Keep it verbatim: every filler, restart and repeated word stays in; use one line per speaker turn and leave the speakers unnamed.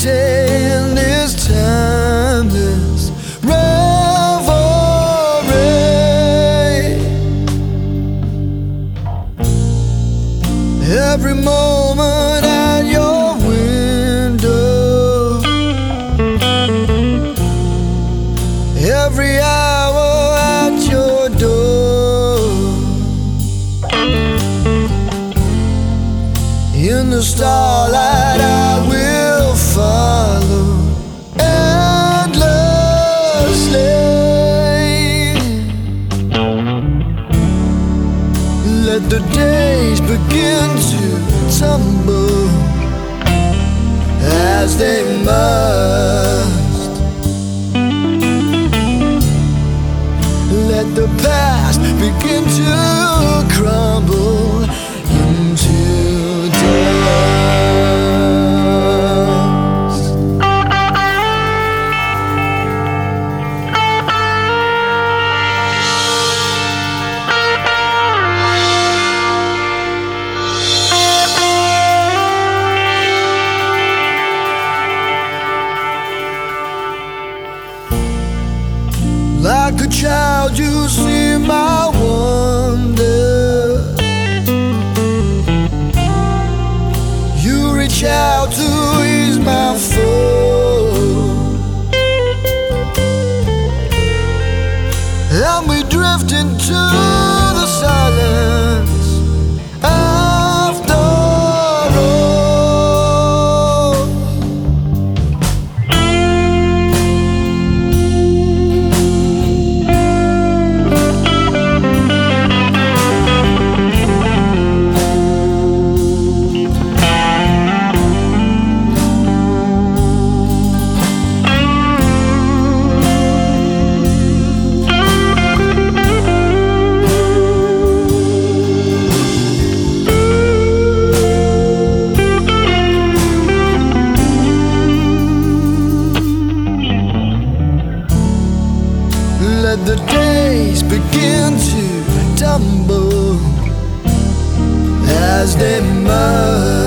in this timeless revelry. Every moment at your window, every hour at your door, in the starlight I will follow endlessly. Let the days begin to tumble as they must. Let the past begin to crumble into dust. Like a child, you see my wonder. You reach out to ease my fall, and we drift into the silence after all. Let the days begin to tumble as they must.